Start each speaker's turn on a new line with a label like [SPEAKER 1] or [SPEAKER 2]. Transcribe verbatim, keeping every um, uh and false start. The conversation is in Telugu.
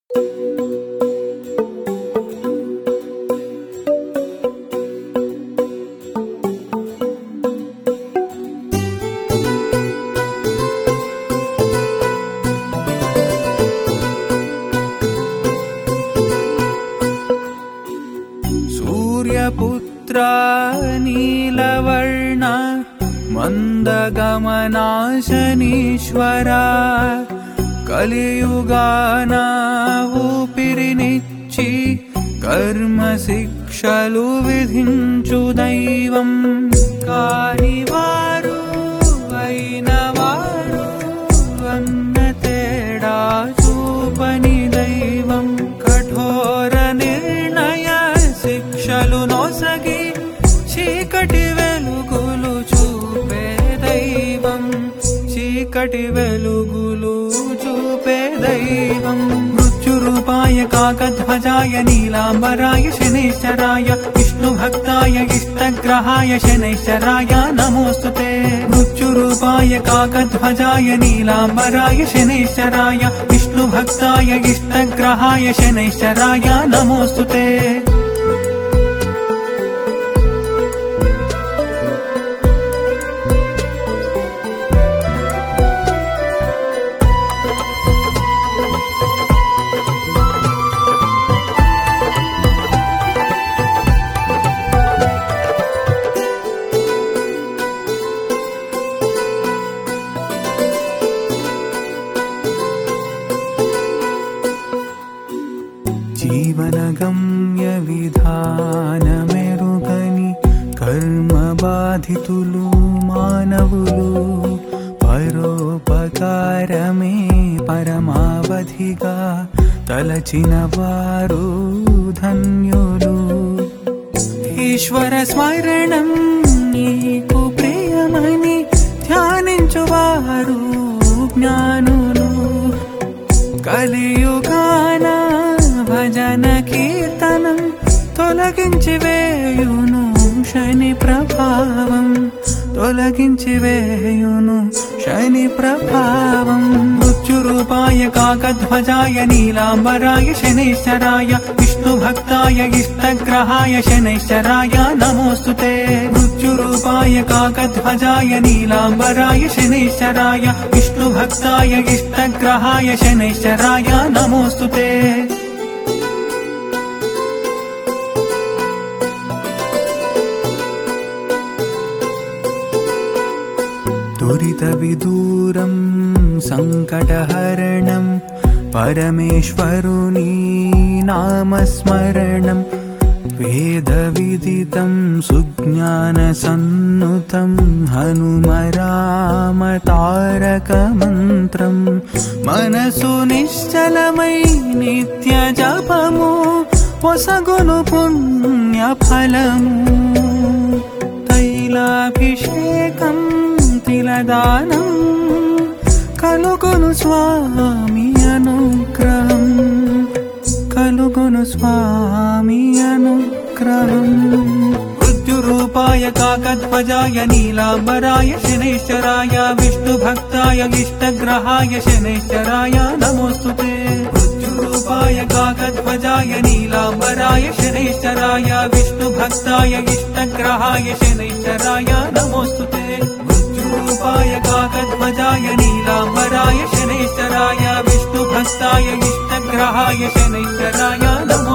[SPEAKER 1] सूर्यपुत्रा नीलवर्ण मंदगमना शनीश्वरा కలియుగాన ఊపిరినిచ్చి కర్మ శిక్షలు విధించు దైవం కాని వారు అయిన వారు అన్న తేడా చూపని దైవం కఠోర నిర్ణయ శిక్షలు నొసగి చీకటి వెలుగులు చూపే దైవం చీకటి వెలుగులు दैवं मृत्युरूपाय काकध्वजाय नीलाम्बराय शनैश्चराय विष्णुभक्ताय इष्टग्रहाय शनैश्चराय नमोस्तुते मृत्युरूपाय काकध्वजाय नीलाम्बराय शनैश्चराय विष्णुभक्ताय इष्टग्रहाय शनैश्चराय नमोस्तुते జీవనగమ్య విధానమెరుగని కర్మ బాధితులు మానవులు పరోపకారమే పరమావధిగా తలచిన వారు ధన్యులు ఈశ్వర స్మరణం నీకు ప్రియమని ధ్యానించువారు జ్ఞానులు కలియుగాన భజన కీర్తనం తొలగించి వేయును శని ప్రభావం తొలగించి వేయును శని ప్రభావం మృత్యురూపాయ కాకధ్వజాయ నీలాంబరాయ శనైశ్చరాయ విష్ణుభక్తాయ ఇష్టగ్రహాయ శనైశ్చరాయ నమోస్తుతే మృత్యురూపాయ కాకధ్వజాయ నీలాంబరాయ శనైశ్చరాయ విష్ణుభక్తాయ ఇష్టగ్రహాయ శనైశ్చరాయ నమోస్తుతే दुरित विदूरं संकटहरणं परमेश्वरुनी नामस्मरणं वेदविदितं सुज्ञानसन्नुतं हनुमराम तारकमन्त्रं मनसु निश्चलमै नित्यजपमु वसगुनु पुण्यफलमु तैलाभिषेकं तिलदानं कलुगुनु स्वामी अनुग्रहं कलुगुनु स्वामी अनुग्रहं मृत्युरूपाय काकध्वजाय नीलांबराय शनैश्चराय विष्णुभक्ताय इष्टग्रहाय शनैश्चराय नमोस्तुते मृत्युरूपाय काकध्वजाय नीलांबराय शनैश्चराय विष्णुभक्ताय इष्टग्रहाय शनैश्चराय नमोस्तुते रूपाय काकध्वजाय नीलांबराय शनैश्चराय विष्णुभक्ताय इष्टग्रहाय शनैश्चराय नमो